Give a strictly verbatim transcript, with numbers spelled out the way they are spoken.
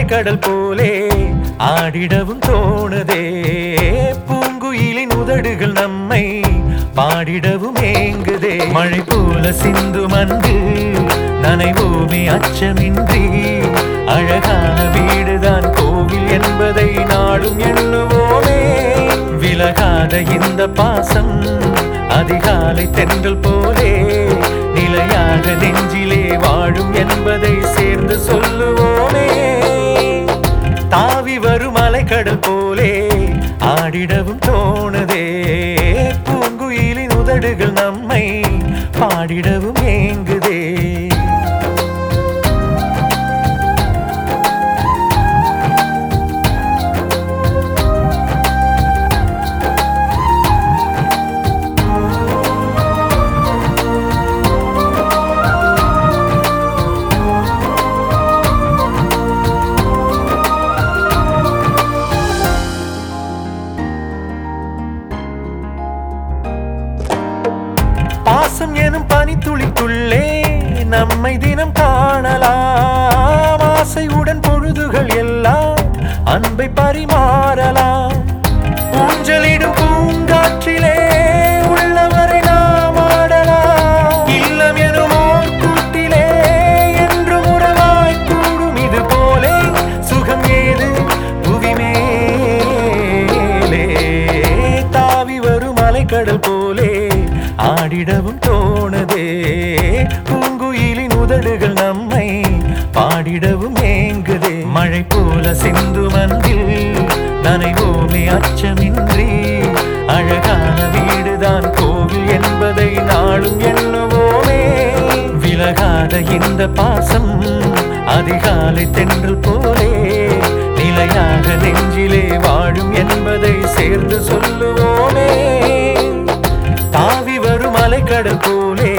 அலைக்கடல் போலே ஆடிடவும் தோணுதே. பூங்குயிலின் உதடுகள் நம்மை பாடிடவும் ஏங்குதே. மழை போல சிந்தும் அன்று நனைவோமே அச்சமின்றி. அழகான வீடுதான் கோவில் என்பதை நாடும் எண்ணுவோமே. விலகாத இந்த பாசம் அதிகாலை தென்றல் போலே நிலையாக நெஞ்சிலே வாழும் என்பதை சேர்ந்து சொல்லுவோமே. தாவி வரும் அலைக்கடல் போலே ஆடிடவும் தோணுதே. பூங்குயிலின் உதடுகள் நம்மை பாடிடவும் ஏங்குதே. பாசம் எனும் பனித்துளிக்குள்ளே நம்மை தினம் காணலாம். ஆசையுடன் பொழுதுகள் எல்லாம் அன்பை பரிமாறலாம். ஊஞ்சலிடும் பூங்காற்றிலே உள்ளவரை நாம் ஆடலாம். இல்லம் எனும் ஓர் கூட்டிலே என்றும் உறவாய் கூடும். இது போலே சுகம் ஏது புவி மேலே. தாவி வரும் அலைக்கடல் போலே ஆடிடவும் தோணுதே. பூங்குயிலின் உதடுகள் நம்மை பாடிடவும் ஏங்குதே. மழை போல சிந்தும் அன்றில் நனைவோமே அச்சமின்றி. அழகான வீடுதான் கோவில் என்பதை நாளும் எண்ணுவோமே. விலகாத இந்த பாசம் அதிகாலை தென்றல் போலே நிலையாக நெஞ்சிலே வாழும் என்பதை சேர்ந்து சொல்லுவோமே. தாவி வரும் அலைக்கடல் போலே